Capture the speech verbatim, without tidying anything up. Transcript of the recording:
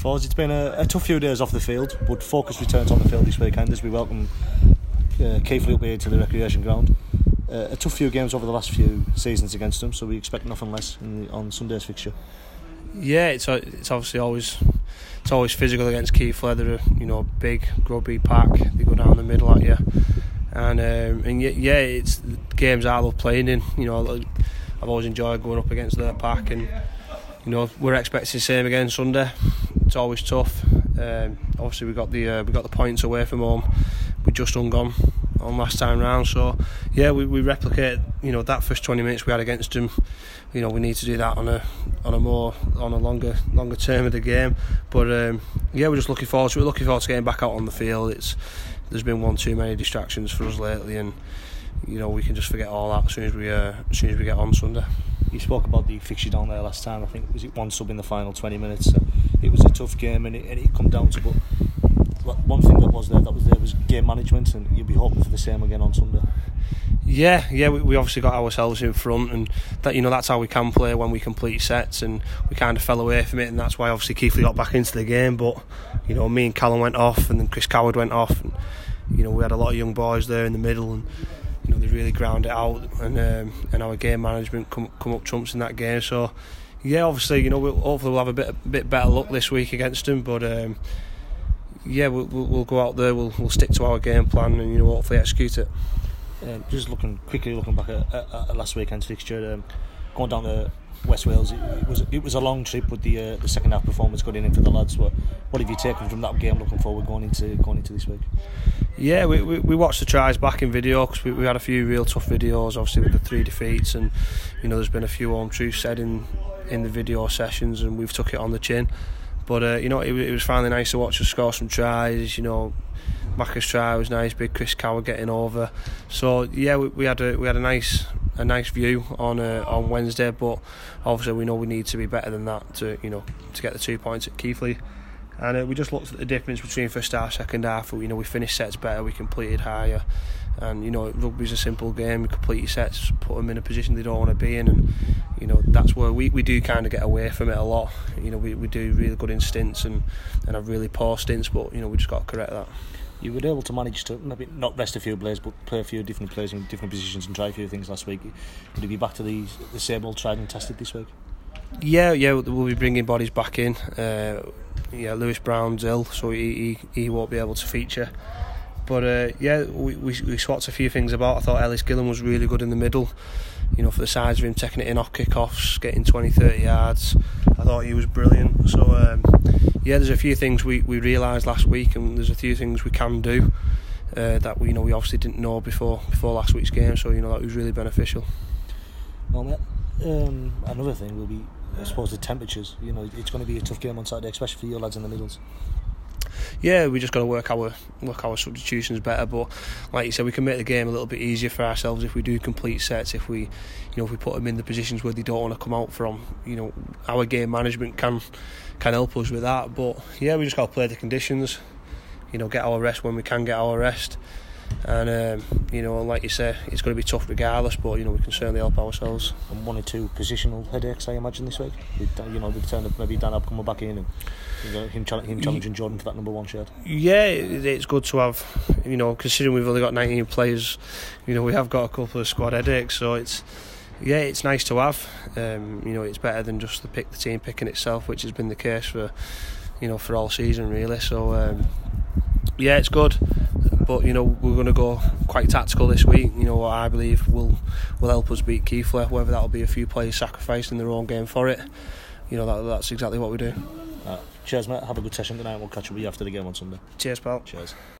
forwards. It's been a, a tough few days off the field, but focus returns on the field this weekend as we welcome uh, Keighley up here to the recreation ground. Uh, a tough few games over the last few seasons against them, so we expect nothing less in the, on Sunday's fixture. Yeah, it's it's obviously always it's always physical against Keighley. They're a, you know, big grubby pack. They go down the middle at you, and um, and yeah, it's games I love playing in. You know, I've always enjoyed going up against their pack, and you know we're expecting the same again Sunday. It's always tough. Um, obviously, we got the uh, we got the points away from home. We just hung on on last time round, so yeah, we, we replicate you know that first twenty minutes we had against them. You know, we need to do that on a on a more on a longer longer term of the game. But um, yeah, we're just looking forward to it. We're looking forward to getting back out on the field. It's there's been one too many distractions for us lately, and you know we can just forget all that as soon as we uh, as soon as we get on Sunday. You spoke about the fixture down there last time. I think was it one sub in the final twenty minutes. So it was a tough game, and it, and it come down to but one thing that was there that was there was game management, and you'll be hoping for the same again on Sunday. Yeah, yeah, we, we obviously got ourselves in front, and that you know that's how we can play when we complete sets, and we kind of fell away from it, and that's why obviously Keighley got back into the game. But you know, me and Callum went off, and then Chris Coward went off, and you know we had a lot of young boys there in the middle, and you know they really ground it out, and um, and our game management come come up trumps in that game. So yeah, obviously you know we'll, hopefully we'll have a bit a bit better luck this week against them, but. Um, Yeah, we'll, we'll we'll go out there. We'll we'll stick to our game plan and you know hopefully execute it. Um, just looking quickly, looking back at, at, at last weekend's fixture, um, going down to West Wales, it, it was it was a long trip, but the uh, the second half performance got in for the lads. What what have you taken from that game? Looking forward going into going into this week. Yeah, we we, we watched the tries back in video because we, we had a few real tough videos, obviously with the three defeats, and you know there's been a few home truths said in in the video sessions, and we've took it on the chin. But uh, you know, it, it was finally nice to watch us score some tries. You know, Macca's try was nice. Big Chris Coward getting over. So yeah, we, we had a we had a nice a nice view on uh, on Wednesday. But obviously, we know we need to be better than that to you know to get the two points at Keighley. And uh, we just looked at the difference between first half, second half. You know, we finished sets better. We completed higher. And you know, rugby's a simple game. You complete your sets, put them in a position they don't want to be in, and you know that's where we, we do kind of get away from it a lot. You know, we, we do really good in stints and, and have really poor stints, but you know we just got to correct that. You were able to manage to maybe not rest a few players, but play a few different players in different positions and try a few things last week. Would you be back to the the same old tried and tested this week? Yeah, yeah, we'll be bringing bodies back in. Uh, yeah, Lewis Brown's ill, so he, he he won't be able to feature. But uh, yeah, we, we we swapped a few things about. I thought Ellis Gillen was really good in the middle, you know, for the size of him, taking it in off kick-offs, getting twenty, thirty yards. I thought he was brilliant. So um, yeah, there's a few things we, we realised last week, and there's a few things we can do uh, that we you know we obviously didn't know before before last week's game. So you know that was really beneficial. Well, mate, um, another thing will be, I suppose, the temperatures. You know, it's going to be a tough game on Saturday, especially for your lads in the middles. Yeah, we just got to work our work our substitutions better. But like you said, we can make the game a little bit easier for ourselves if we do complete sets. If we, you know, if we put them in the positions where they don't want to come out from, you know, our game management can can help us with that. But yeah, we just got to play the conditions. You know, get our rest when we can get our rest. And um, you know, like you say, it's going to be tough regardless. But you know, we can certainly help ourselves. And one or two positional headaches, I imagine, this week. You know, the return of maybe Dan Abb coming back in and you know, him, challenge, him challenging Jordan for that number one shirt. Yeah, it's good to have. You know, considering we've only got nineteen players, you know, we have got a couple of squad headaches. So it's yeah, it's nice to have. Um, you know, it's better than just the pick the team picking itself, which has been the case for you know for all season really. So um, yeah, it's good. But you know we're going to go quite tactical this week. You know what I believe will will help us beat Keighley. Whether that'll be a few players sacrificing their own game for it, you know that that's exactly what we do. Uh, cheers, mate. Have a good session tonight. We'll catch up with you after the game on Sunday. Cheers, pal. Cheers.